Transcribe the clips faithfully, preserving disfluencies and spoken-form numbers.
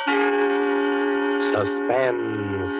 Suspense.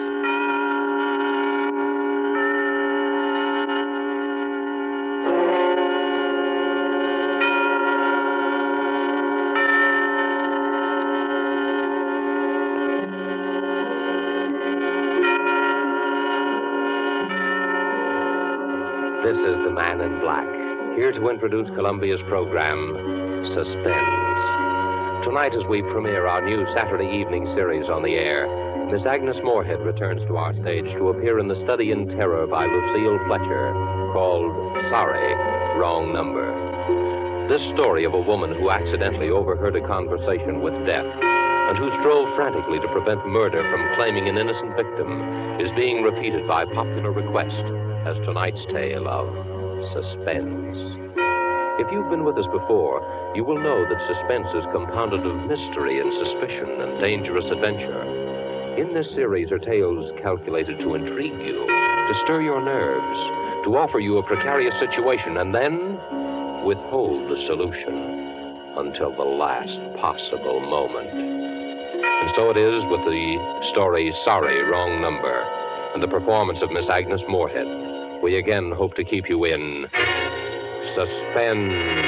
This is the Man in Black, here to introduce Columbia's program, Suspense. Tonight, as we premiere our new Saturday evening series on the air, Miss Agnes Moorehead returns to our stage to appear in The Study in Terror by Lucille Fletcher, called Sorry, Wrong Number. This story of a woman who accidentally overheard a conversation with death and who strove frantically to prevent murder from claiming an innocent victim is being repeated by popular request as tonight's tale of suspense. If you've been with us before, you will know that suspense is compounded of mystery and suspicion and dangerous adventure. In this series are tales calculated to intrigue you, to stir your nerves, to offer you a precarious situation, and then withhold the solution until the last possible moment. And so it is with the story Sorry, Wrong Number, and the performance of Miss Agnes Moorehead. We again hope to keep you in suspense.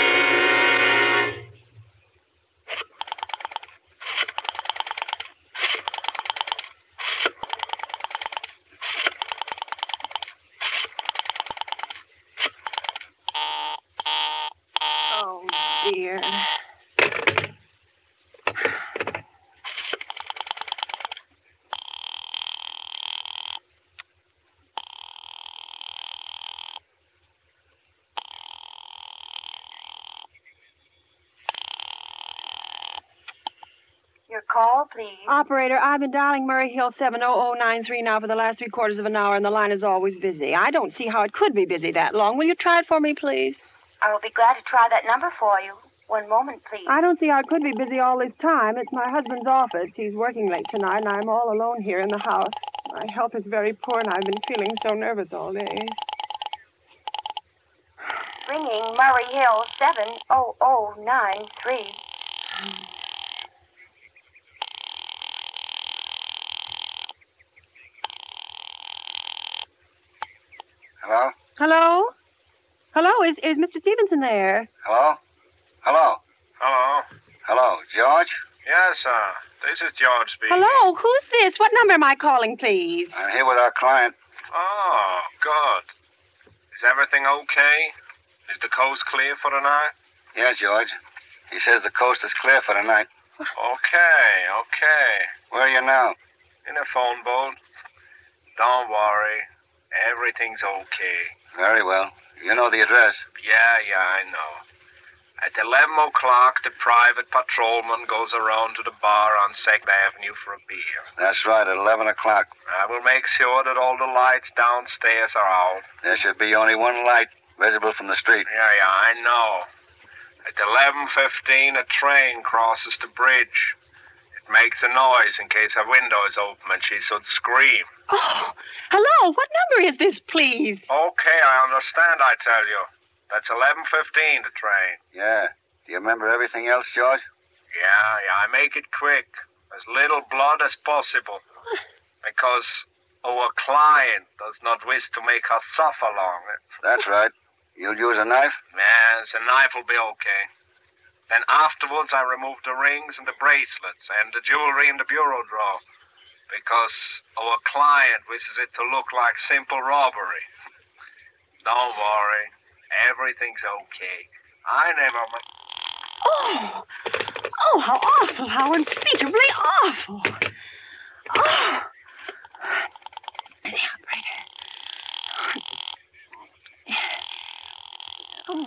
Oh, dear. Your call, please. Operator, I've been dialing Murray Hill seven oh oh nine three now for the last three quarters of an hour, and the line is always busy. I don't see how it could be busy that long. Will you try it for me, please? I will be glad to try that number for you. One moment, please. I don't see how it could be busy all this time. It's my husband's office. He's working late tonight, and I'm all alone here in the house. My health is very poor, and I've been feeling so nervous all day. Ringing Murray Hill seven oh oh nine three. Hello? Hello? Hello, is, is Mister Stevenson there? Hello? Hello? Hello. Hello, George? Yes, sir. This is George speaking. Hello, who's this? What number am I calling, please? I'm here with our client. Oh, good. Is everything okay? Is the coast clear for the night? Yeah, George. He says the coast is clear for the night. Okay, okay. Where are you now? In a phone boat. Don't worry. Everything's okay. Very well. You know the address. Yeah, yeah, I know. At eleven o'clock, the private patrolman goes around to the bar on second Avenue for a beer. That's right, at eleven o'clock. I will make sure that all the lights downstairs are out. There should be only one light visible from the street. Yeah, yeah, I know. At eleven fifteen, a train crosses the bridge. It makes a noise in case her window is open and she should scream. Oh, hello. What number is this, please? Okay, I understand, I tell you. That's eleven fifteen, the train. Yeah. Do you remember everything else, George? Yeah, yeah, I make it quick. As little blood as possible. Because our client does not wish to make her suffer long. That's right. You'll use a knife? Yes, a knife will be okay. Then afterwards, I remove the rings and the bracelets and the jewelry in the bureau drawer. Because our client wishes it to look like simple robbery. Don't worry. Everything's okay. I never... Ma- Oh, oh, how awful, how unspeakably awful. Oh. The operator. Oh.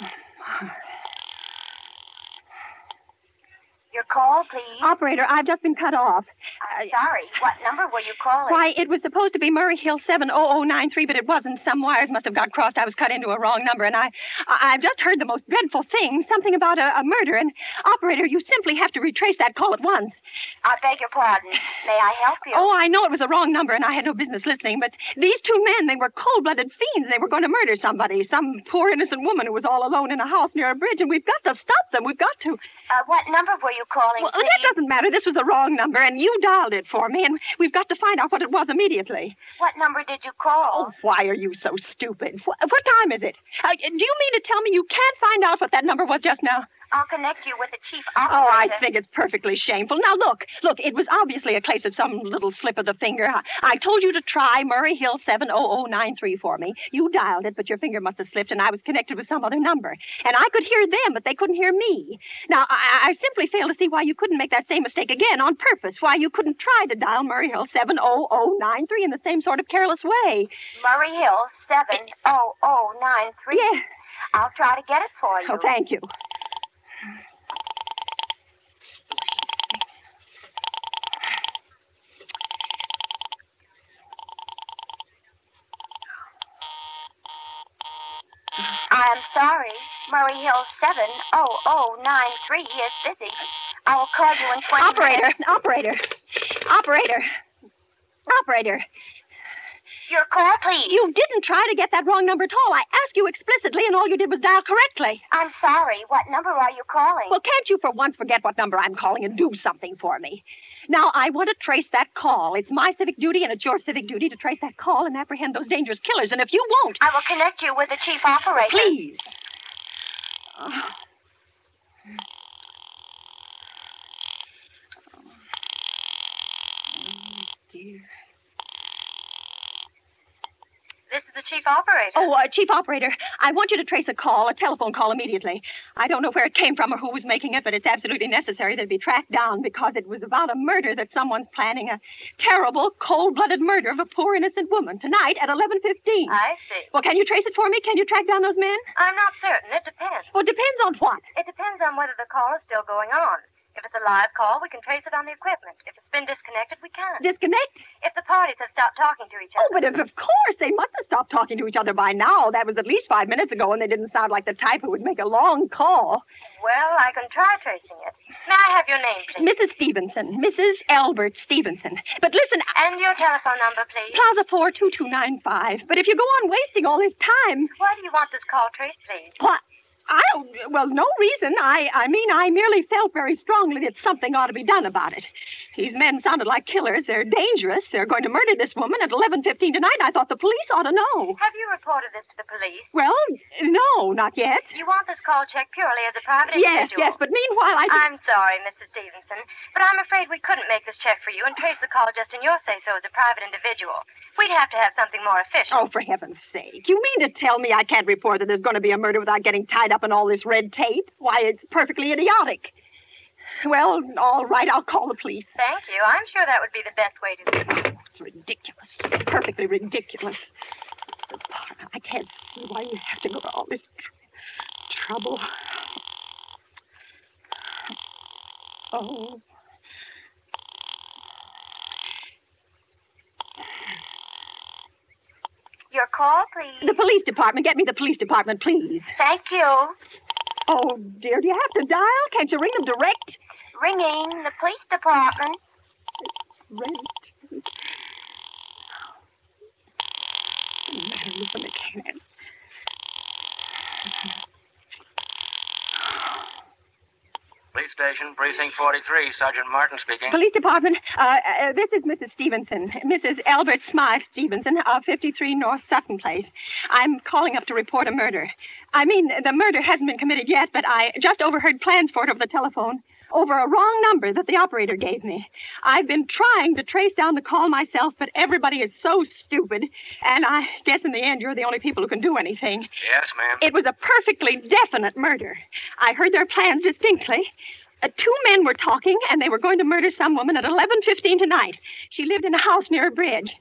Your call, please. Operator, I've just been cut off. I'm sorry. What number were you calling? Why, it was supposed to be Murray Hill seven oh oh nine three, but it wasn't. Some wires must have got crossed. I was cut into a wrong number, and I, I, I've just heard the most dreadful thing, something about a, a murder. And, operator, you simply have to retrace that call at once. I beg your pardon. May I help you? Oh, I know it was the wrong number, and I had no business listening, but these two men, they were cold-blooded fiends. They were going to murder somebody, some poor innocent woman who was all alone in a house near a bridge, and we've got to stop them. We've got to. Uh, what number were you calling, Well, please? that doesn't matter. This was the wrong number, and you dialed it for me, and we've got to find out what it was immediately. What number did you call? Oh, why are you so stupid? What, what time is it? Uh, do you mean to tell me you can't find out what that number was just now? I'll connect you with the chief Oh, operator. I think it's perfectly shameful. Now, look, look, it was obviously a case of some little slip of the finger. I, I told you to try Murray Hill seven oh oh nine three for me. You dialed it, but your finger must have slipped, and I was connected with some other number. And I could hear them, but they couldn't hear me. Now, I, I simply fail to see why you couldn't make that same mistake again on purpose, why you couldn't try to dial Murray Hill seven oh oh nine three in the same sort of careless way. Murray Hill seven oh oh nine three. Yes. I'll try to get it for you. Oh, thank you. I'm sorry. Murray Hill seven oh oh nine three is busy. I will call you in twenty Operator, minutes. operator, operator, operator. Your call, please. You didn't try to get that wrong number at all. I asked you explicitly, and all you did was dial correctly. I'm sorry. What number are you calling? Well, can't you for once forget what number I'm calling and do something for me? Now, I want to trace that call. It's my civic duty, and it's your civic duty to trace that call and apprehend those dangerous killers. And if you won't... I will connect you with the chief operator. Please. Oh. Oh, dear. This is the chief operator. Oh, uh, Chief Operator, I want you to trace a call, a telephone call immediately. I don't know where it came from or who was making it, but it's absolutely necessary that it be tracked down because it was about a murder that someone's planning, a terrible, cold-blooded murder of a poor innocent woman tonight at eleven fifteen. I see. Well, can you trace it for me? Can you track down those men? I'm not certain. It depends. Well, it depends on what. It depends on whether the call is still going on. If it's a live call, we can trace it on the equipment. If it's been disconnected, we can't. Disconnect? If the parties have stopped talking to each Oh, other. but if, of course, they must have stopped talking to each other by now. That was at least five minutes ago, and they didn't sound like the type who would make a long call. Well, I can try tracing it. May I have your name, please? Missus Stevenson. Missus Albert Stevenson. But listen... And your telephone number, please? Plaza four two two nine five. But if you go on wasting all this time... Why do you want this call traced, please? What? I don't... Well, no reason. I, I mean, I merely felt very strongly that something ought to be done about it. These men sounded like killers. They're dangerous. They're going to murder this woman at eleven fifteen tonight. I thought the police ought to know. Have you reported this to the police? Well, no, not yet. You want this call checked purely as a private Yes, individual? yes, but meanwhile I... I'm sorry, Missus Stevenson, but I'm afraid we couldn't make this check for you and trace the call just in your say-so as a private individual. We'd have to have something more official. Oh, for heaven's sake. You mean to tell me I can't report that there's going to be a murder without getting tied up in all this red tape? Why, it's perfectly idiotic. Well, all right, I'll call the police. Thank you. I'm sure that would be the best way to do it. Oh, it's ridiculous. Perfectly ridiculous. I can't see why you have to go to all this tr- trouble. Oh. Your call, please. The police department. Get me the police department, please. Thank you. Oh, dear, do you have to dial? Can't you ring them direct? Ringing the police department. Rent. No matter, listen, I can't. Police station, precinct forty-three. Sergeant Martin speaking. Police department, uh, uh, this is Missus Stevenson, Missus Albert Smythe Stevenson of fifty-three North Sutton Place. I'm calling up to report a murder. I mean, the murder hasn't been committed yet, but I just overheard plans for it over the telephone, over a wrong number that the operator gave me. I've been trying to trace down the call myself, but everybody is so stupid, and I guess in the end you're the only people who can do anything. Yes, ma'am. It was a perfectly definite murder. I heard their plans distinctly. Uh, two men were talking, and they were going to murder some woman at eleven fifteen tonight. She lived in a house near a bridge.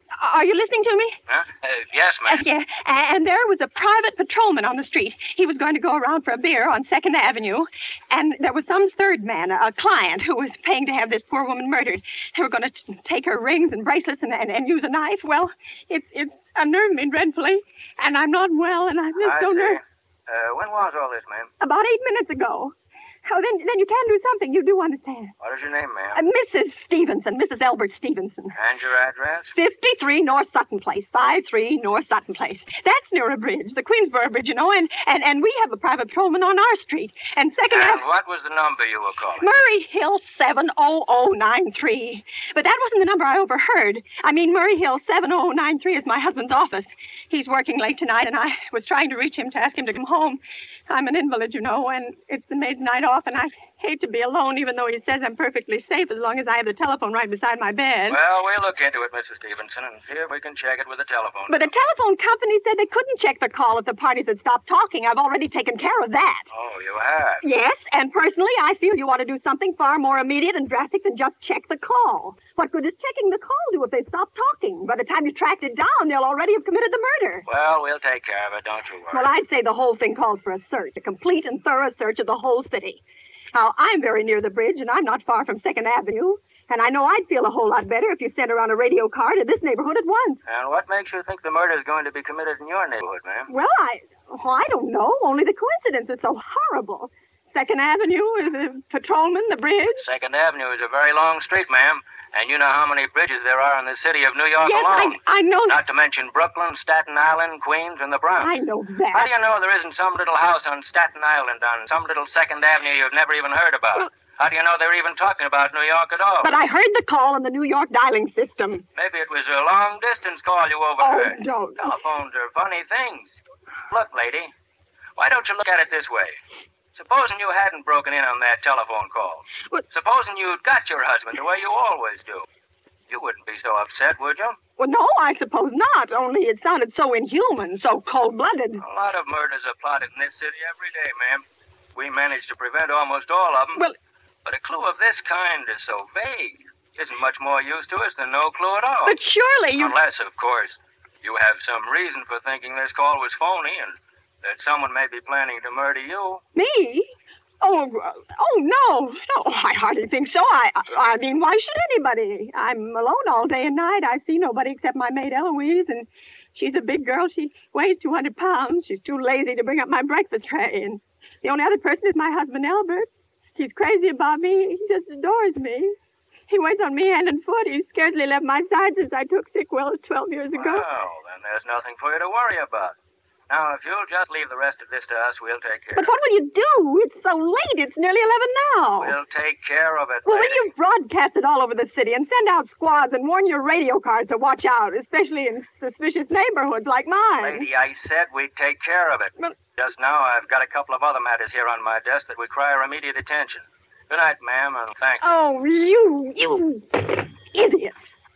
Are you listening to me? Huh? Uh, yes, ma'am. Uh, yeah, and there was a private patrolman on the street. He was going to go around for a beer on second Avenue, and there was some third man, a, a client, who was paying to have this poor woman murdered. They were going to t- take her rings and bracelets and, and, and use a knife. Well, it's it's unnerved me dreadfully, and I'm not well, and I'm just I so see. nervous. Uh, when was all this, ma'am? About eight minutes ago. Oh, then, then you can do something. You do understand. What is your name, Uh, ma'am? Missus Stevenson, Missus Albert Stevenson. And your address? fifty-three North Sutton Place. five three North Sutton Place. That's near a bridge, the Queensboro Bridge, you know, and, and, and we have a private patrolman on our street. And second... And Ave- what was the number you were calling? Murray Hill seven oh oh nine three. But that wasn't the number I overheard. I mean, Murray Hill seven oh oh nine three is my husband's office. He's working late tonight, and I was trying to reach him to ask him to come home. I'm an invalid, you know, and it's the maid's night off, and I hate to be alone, even though he says I'm perfectly safe as long as I have the telephone right beside my bed. Well, we'll look into it, Missus Stevenson, and see if we can check it with the telephone. But the telephone company said they couldn't check the call if the parties had stopped talking. I've already taken care of that. Oh, you have? Yes, and personally, I feel you ought to do something far more immediate and drastic than just check the call. What good is checking the call do if they stop talking? By the time you tracked it down, they'll already have committed the murder. Well, we'll take care of it, don't you worry. Well, I'd say the whole thing calls for a search, a complete and thorough search of the whole city. Now, I'm very near the bridge, and I'm not far from second Avenue. And I know I'd feel a whole lot better if you sent around a radio car to this neighborhood at once. And what makes you think the murder is going to be committed in your neighborhood, ma'am? Well, I, oh, I don't know. Only the coincidence is so horrible. Second Avenue, the patrolman, the bridge. Second Avenue is a very long street, ma'am. And you know how many bridges there are in the city of New York Yes, alone. I, I know. Not to mention Brooklyn, Staten Island, Queens, and the Bronx. I know that. How do you know there isn't some little house on Staten Island, on some little Second Avenue you've never even heard about? Well, how do you know they're even talking about New York at all? But I heard the call on the New York dialing system. Maybe it was a long-distance call you overheard. Oh, don't. Telephones are funny things. Look, lady, why don't you look at it this way? Supposing you hadn't broken in on that telephone call. What? Supposing you'd got your husband the way you always do. You wouldn't be so upset, would you? Well, no, I suppose not. Only it sounded so inhuman, so cold-blooded. A lot of murders are plotted in this city every day, ma'am. We managed to prevent almost all of them. Well, But a clue of this kind is so vague. Isn't much more use to us than no clue at all. but surely you... Unless, of course, you have some reason for thinking this call was phony and that someone may be planning to murder you. Me? Oh, uh, oh, no. No, I hardly think so. I, I, I mean, why should anybody? I'm alone all day and night. I see nobody except my maid Eloise, and she's a big girl. She weighs two hundred pounds. She's too lazy to bring up my breakfast tray, and the only other person is my husband, Albert. He's crazy about me. He just adores me. He waits on me hand and foot. He's scarcely left my side since I took sick Wells twelve years ago. Well, then there's nothing for you to worry about. Now, if you'll just leave the rest of this to us, we'll take care But of what will you do? It's so late. It's nearly eleven now. it. We'll take care of it, Well, lady. will you broadcast it all over the city and send out squads and warn your radio cars to watch out, especially in suspicious neighborhoods like mine? Lady, I said we'd take care of it. But- Just now, I've got a couple of other matters here on my desk that require immediate attention. Good night, ma'am, and thank you. Oh, you, you idiot.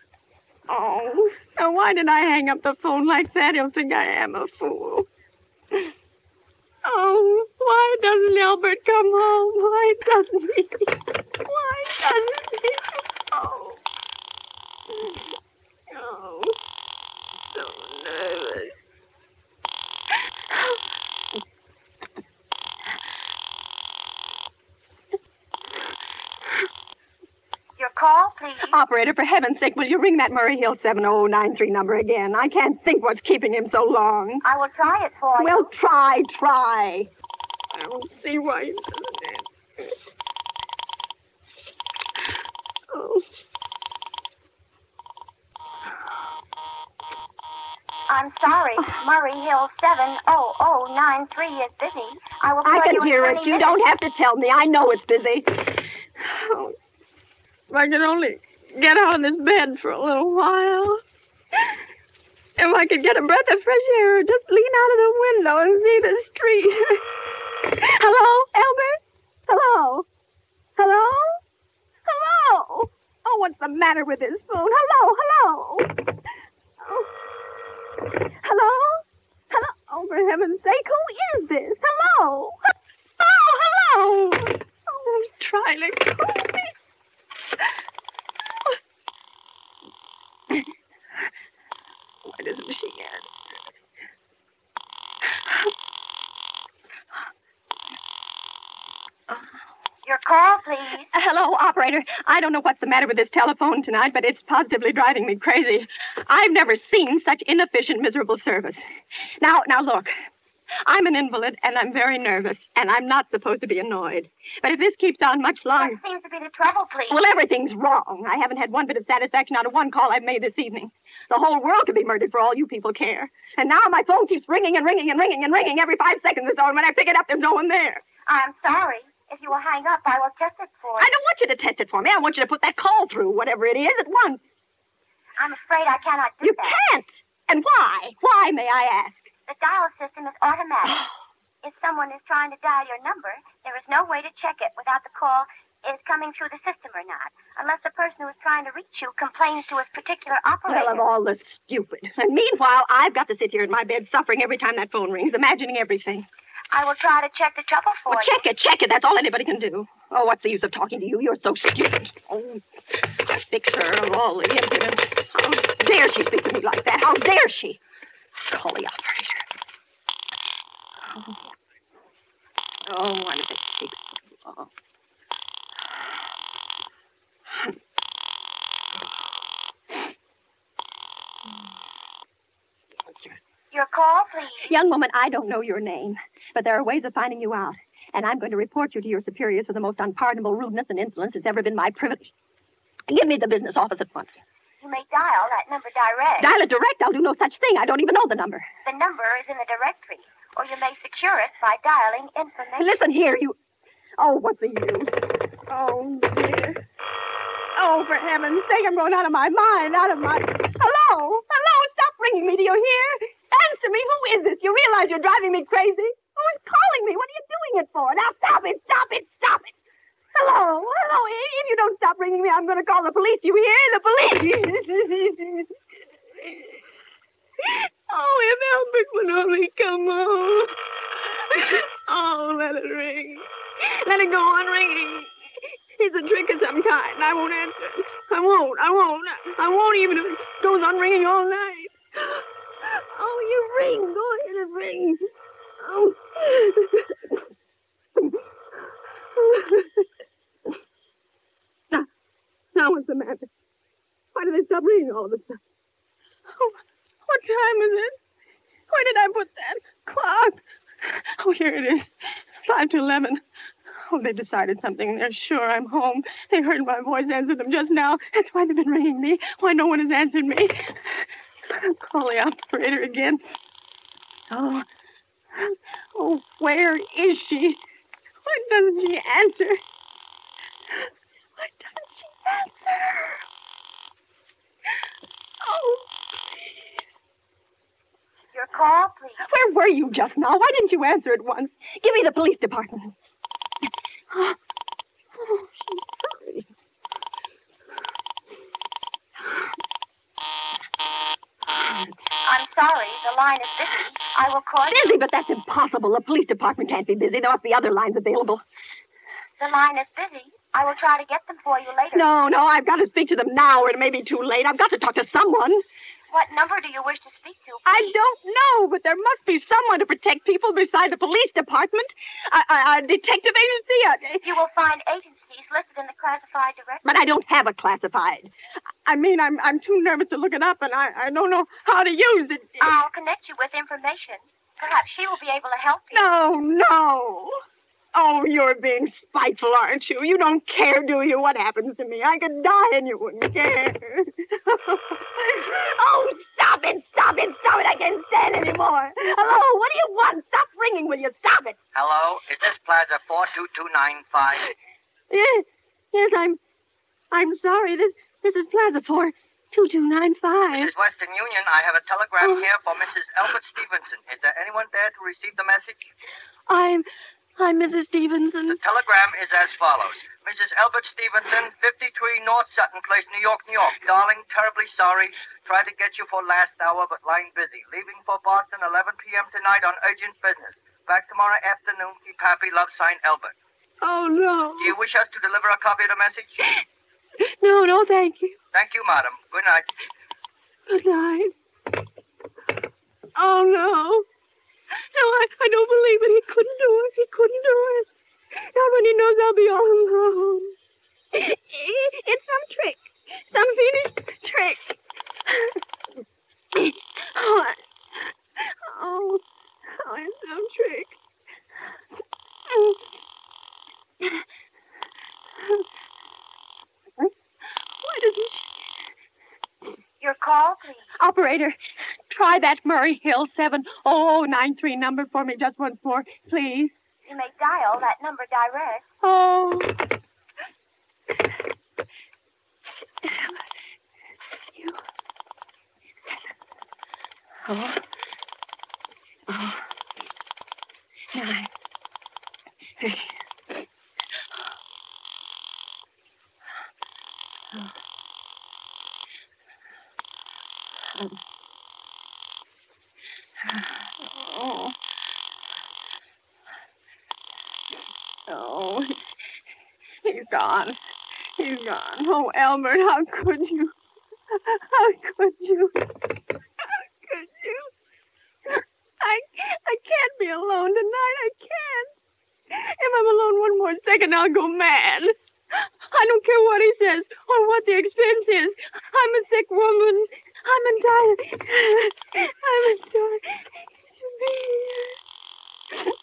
Oh, now why did I hang up the phone like that? He'll think I am a fool. Oh, why doesn't Albert come home? Why doesn't he? Why doesn't he? Oh. Oh. So nervous. Your call, please. Operator, for heaven's sake, will you ring that Murray Hill seven oh oh nine three number again? I can't think what's keeping him so long. I will try it for you. Well, try, try. I don't see why he doesn't answer. Oh. I'm sorry. Murray Hill seven oh oh nine three is busy. I will call I you can in hear twenty it. You minutes. don't have to tell me. I know it's busy. Oh, if I could only get out of this bed for a little while. If I could get a breath of fresh air or just lean out of the window and see the street. Hello, Albert? Hello? Hello? Hello? Oh, what's the matter with this phone? Hello, hello? Oh. Hello? Hello? Oh, for heaven's sake, who is this? Hello? Oh, hello! Oh, try to call me. smart, isn't she, Anne? Your call, please. Uh, hello, operator. I don't know what's the matter with this telephone tonight, but it's positively driving me crazy. I've never seen such inefficient, miserable service. Now, now look. I'm an invalid, and I'm very nervous, and I'm not supposed to be annoyed. But if this keeps on much longer... What seems to be the trouble, please? Well, everything's wrong. I haven't had one bit of satisfaction out of one call I've made this evening. The whole world could be murdered for all you people care. And now my phone keeps ringing and ringing and ringing and ringing every five seconds or so, and when I pick it up, there's no one there. I'm sorry. If you will hang up, I will test it for you. I don't want you to test it for me. I want you to put that call through, whatever it is, at once. I'm afraid I cannot do you that. You can't. And why? Why, may I ask? The dial system is automatic. If someone is trying to dial your number, there is no way to check it without the call is coming through the system or not, unless the person who is trying to reach you complains to a particular operator. Well, of all the stupid. And meanwhile, I've got to sit here in my bed suffering every time that phone rings, imagining everything. I will try to check the trouble for well, you. Check it, check it. That's all anybody can do. Oh, what's the use of talking to you? You're so stupid. Oh, I'll fix her of all the impudence. How dare she speak to me like that? How dare she? Call the operator. Oh, oh why did it take so long? Your call, please. Young woman, I don't know your name, but there are ways of finding you out, and I'm going to report you to your superiors for the most unpardonable rudeness and insolence it's ever been my privilege. Give me the business office at once. You may dial that number direct. Dial it direct? I'll do no such thing. I don't even know the number. The number is in the directory, or you may secure it by dialing information. Listen here, you... Oh, what's the use? Oh, dear. Oh, for heaven's sake, I'm going out of my mind, out of my... Hello? Hello? Stop ringing me. Do you hear? Answer me. Who is this? You realize you're driving me crazy? Who is calling me? What are you doing it for? Now, stop it. Stop it. Stop it. Hello? Hello? If you don't stop ringing me, I'm going to call the police. You hear? The police. Oh, if Albert would only come home. Oh, let it ring. Let it go on ringing. It's a trick of some kind. I won't answer. I won't. I won't. I won't even if it goes on ringing all night. Oh, you ring. Go ahead and ring. Oh. Now, now what's the matter? Why did they stop ringing all of a sudden? Oh, what time is it? Where did I put that clock? Oh, here it is. Five to eleven. Oh, they've decided something. They're sure I'm home. They heard my voice answer them just now. That's why they've been ringing me. Why no one has answered me. I'll call the operator again. Oh. Oh, where is she? Why doesn't she answer? Why doesn't she answer? Oh, please. Your call, please. Where were you just now? Why didn't you answer at once? Give me the police department. Oh, she's sorry. I'm sorry. The line is busy. I will call you. Busy, but that's impossible. The police department can't be busy. There must be other lines available. The line is busy. I will try to get them for you later. No, no, I've got to speak to them now, or it may be too late. I've got to talk to someone. What number do you wish to speak to? I don't know, but there must be someone to protect people beside the police department. A, a, a detective agency. A, you will find agencies listed in the classified directory. But I don't have a classified. I mean, I'm I'm too nervous to look it up, and I, I don't know how to use it. I'll connect you with information. Perhaps she will be able to help you. No, no. Oh, you're being spiteful, aren't you? You don't care, do you, what happens to me? I could die and you wouldn't care. Oh, stop it, stop it, stop it. I can't stand anymore. Hello, what do you want? Stop ringing, will you? Stop it. Hello, is this Plaza four two two nine five? Yes, yes, I'm, I'm sorry. This, this is Plaza four two two nine five. This is Western Union. I have a telegram Oh. here for Missus Albert Stevenson. Is there anyone there to receive the message? I'm... I'm Missus Stevenson. The telegram is as follows. Missus Albert Stevenson, fifty-three North Sutton Place, New York, New York. Darling, terribly sorry. Tried to get you for last hour, but line busy. Leaving for Boston eleven p.m. tonight on urgent business. Back tomorrow afternoon. Keep happy. Love, signed, Albert. Oh, no. Do you wish us to deliver a copy of the message? No, no, thank you. Thank you, madam. Good night. Good night. Oh, no. No, I, I don't believe it. He couldn't do it. He couldn't do it. Not when he knows I'll be all alone. It's some trick. Some fiendish trick. Oh, I- oh, oh, it's some trick. Why doesn't she... Your call, please. Operator, try that Murray Hill seven oh oh nine three number for me just once more, please. You may dial that number direct. Oh. You. Oh. Oh. Nine. Three. Oh. Um. Oh. Oh. He's gone. He's gone. Oh, Elbert, how could you? How could you? How could you? I, I can't be alone tonight. I can't. If I'm alone one more second, I'll go mad. I don't care what he says or what the expense is. I'm a sick woman. I'm entitled. I'm entitled to be here.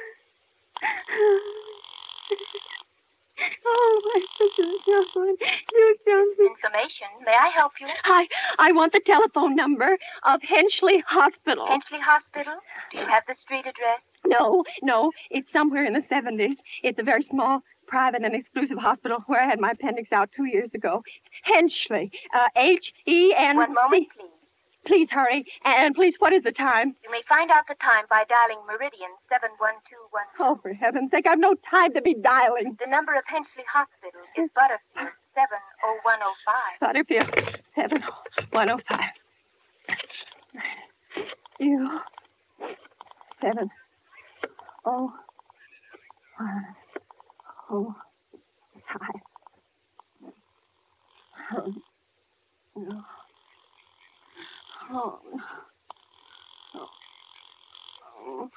Oh, my sister Joan. Do something. Information. May I help you? I, I want the telephone number of Henchley Hospital. Henchley Hospital? Do you have the street address? No, no. It's somewhere in the seventies. It's a very small, private, and exclusive hospital where I had my appendix out two years ago. Henchley. Uh, H E N. One moment, please. Please hurry. And please, what is the time? You may find out the time by dialing Meridian seven one two one. Oh, for heaven's sake, I've no time to be dialing. The number of Henchley Hospital is Butterfield seven oh one oh five. Butterfield seven one oh five. You. Seven. Oh. One. Oh. Five. Oh. No. Oh. Oh. Oh.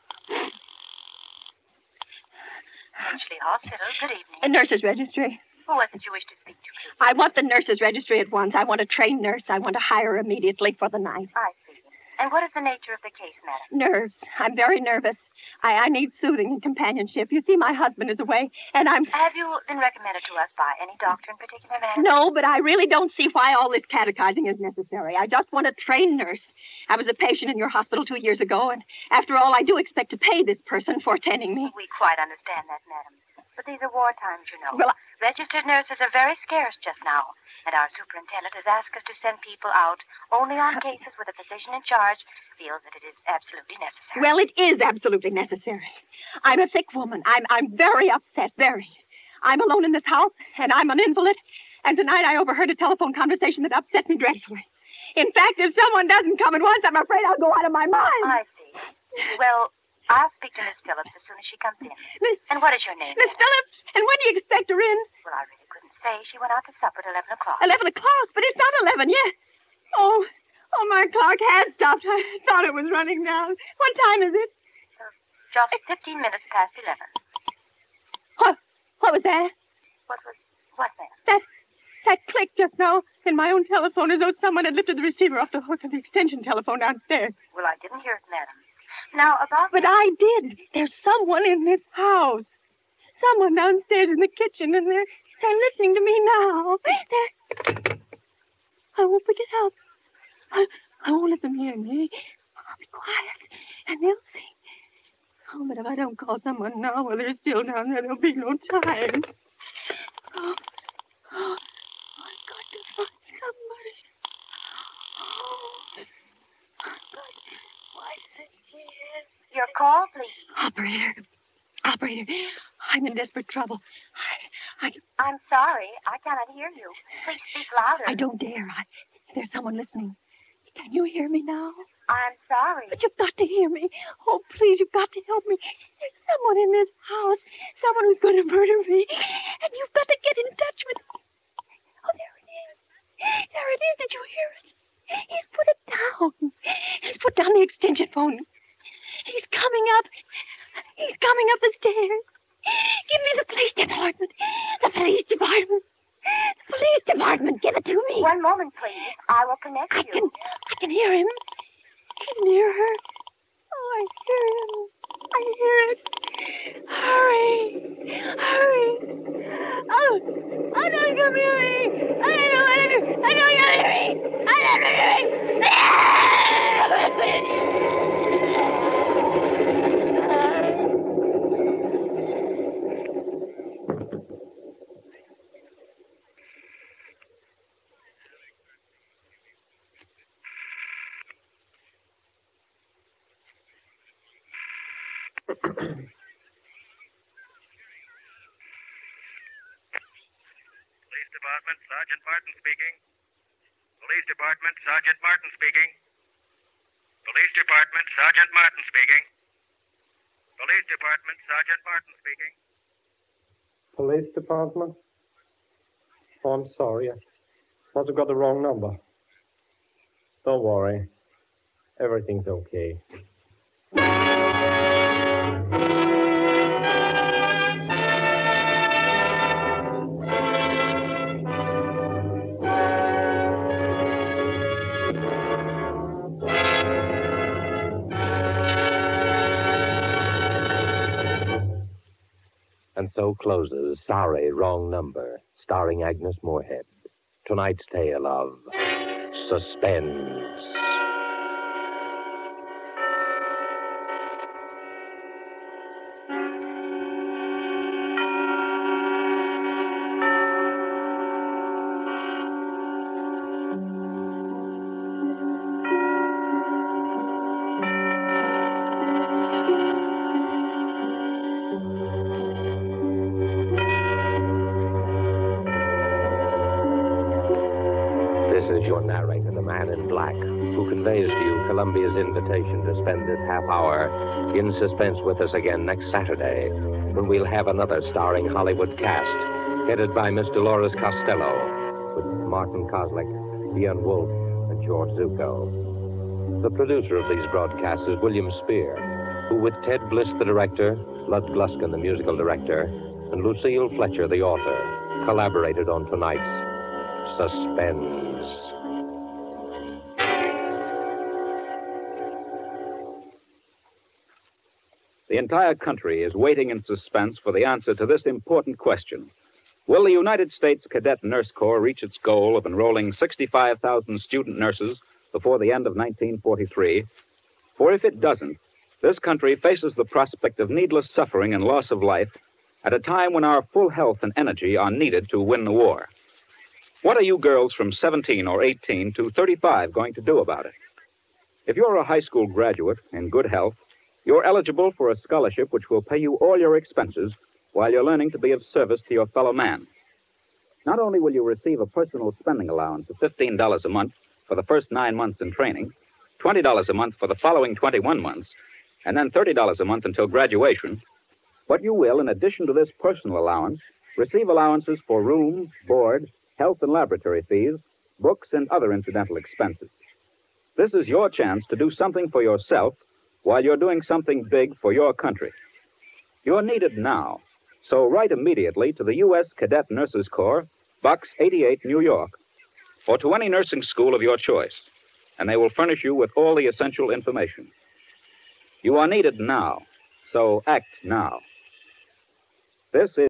Henchley Hospital, good evening. A nurse's registry. Who was it you wish to speak to, please? I want the nurse's registry at once. I want a trained nurse. I want to hire her immediately for the night. I see. And what is the nature of the case, madam? Nerves. I'm very nervous. I, I need soothing and companionship. You see, my husband is away, and I'm... Have you been recommended to us by any doctor in particular, madam? No, but I really don't see why all this catechizing is necessary. I just want a trained nurse. I was a patient in your hospital two years ago, and after all, I do expect to pay this person for attending me. We quite understand that, madam. But these are war times, you know. Well, I... Registered nurses are very scarce just now, and our superintendent has asked us to send people out only on cases where the physician in charge feels that it is absolutely necessary. Well, it is absolutely necessary. I'm a sick woman. I'm I'm very upset, very. I'm alone in this house, and I'm an invalid, and tonight I overheard a telephone conversation that upset me dreadfully. In fact, if someone doesn't come at once, I'm afraid I'll go out of my mind. I see. Well, I'll speak to Miss Phillips as soon as she comes in. Miss... And what is your name? Miss madam? Phillips? And when do you expect her in? Well, I really couldn't say. She went out to supper at eleven o'clock. Eleven o'clock, but it's not eleven yet. Oh, oh, my clock has stopped. I thought it was running down. What time is it? Uh, just fifteen minutes past eleven. What? What was that? What was... What, madam? That... That click just now in my own telephone as though someone had lifted the receiver off the hook of the extension telephone downstairs. Well, I didn't hear it, madam. Now, about... But I did. There's someone in this house. Someone downstairs in the kitchen, and they're, they're listening to me now. They're... I won't pick it up. I, I won't let them hear me. I'll be quiet, and they'll see. Oh, but if I don't call someone now while they're still down there, there'll be no time. Oh, oh, I've got to find somebody. Oh, I've got to find again. Your call, please. Operator. Operator, I'm in desperate trouble. I, I, I'm sorry. I cannot hear you. Please speak louder. I don't dare. I, there's someone listening. Can you hear me now? I'm sorry. But you've got to hear me. Oh, please, you've got to help me. There's someone in this house. Someone who's going to murder me. And you've got to get in touch with... Oh, there it is. There it is. Did you hear it? He's put it down. He's put down the extension phone. He's coming up. He's coming up the stairs. Give me the police department. The police department. The police department. Give it to me. One moment, please. I will connect I you. can, I can hear him. He's near her. Oh, I hear him. I hear it. Hurry. Hurry. Oh, oh, no, come here. I don't know what to do. I don't know what to do. I don't know what to do. Police Department, Sergeant Martin speaking. Police Department, Sergeant Martin speaking. Police Department, Sergeant Martin speaking. Police Department, Sergeant Martin speaking. Police Department? Oh, I'm sorry. I must have got the wrong number. Don't worry. Everything's okay. And so closes Sorry, Wrong Number, starring Agnes Moorehead. Tonight's tale of suspense. This is your narrator, the man in black, who conveys to you Columbia's invitation to spend this half hour in suspense with us again next Saturday, when we'll have another starring Hollywood cast, headed by Miss Dolores Costello, with Martin Kozlik, Ian Wolfe, and George Zucco. The producer of these broadcasts is William Spear, who, with Ted Bliss, the director, Lud Gluskin, the musical director, and Lucille Fletcher, the author, collaborated on tonight's Suspense. The entire country is waiting in suspense for the answer to this important question. Will the United States Cadet Nurse Corps reach its goal of enrolling sixty-five thousand student nurses before the end of nineteen forty-three? For if it doesn't, this country faces the prospect of needless suffering and loss of life at a time when our full health and energy are needed to win the war. What are you girls from seventeen or eighteen to thirty-five going to do about it? If you're a high school graduate in good health, you're eligible for a scholarship which will pay you all your expenses while you're learning to be of service to your fellow man. Not only will you receive a personal spending allowance of fifteen dollars a month for the first nine months in training, twenty dollars a month for the following twenty-one months, and then thirty dollars a month until graduation, but you will, in addition to this personal allowance, receive allowances for room, board, health and laboratory fees, books, and other incidental expenses. This is your chance to do something for yourself while you're doing something big for your country. You're needed now, so write immediately to the U S Cadet Nurses Corps, Box eighty-eight, New York, or to any nursing school of your choice, and they will furnish you with all the essential information. You are needed now, so act now. This is